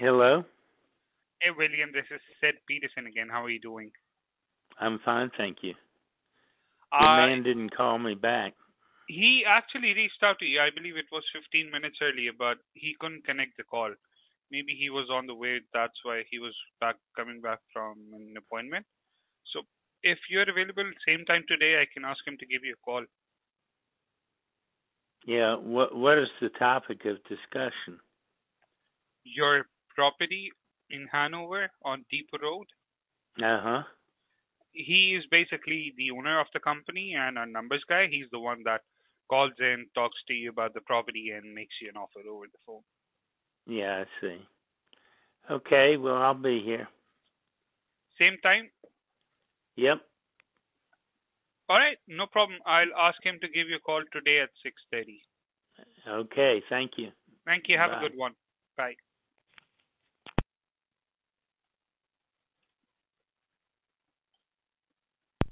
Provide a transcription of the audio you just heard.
Hello? Hey, William, this is Sid Peterson again. How are you doing? I'm fine, thank you. The Uh, man didn't call me back. he actually reached out to you. I believe it was 15 minutes earlier, but he couldn't connect the call. Maybe he was on the way. That's why he was coming back from an appointment. So, if you're available same time today, I can ask him to give you a call. Yeah, what is the topic of discussion? Your property in Hanover on Depot Road. Uh-huh. He is basically the owner of the company and a numbers guy. He's the one that calls in, talks to you about the property, and makes you an offer over the phone. Yeah, I see. Okay, well, I'll be here. Same time? Yep. All right, no problem. I'll ask him to give you a call today at 6:30. Okay, thank you. Thank you. Have a Bye. good one. Bye.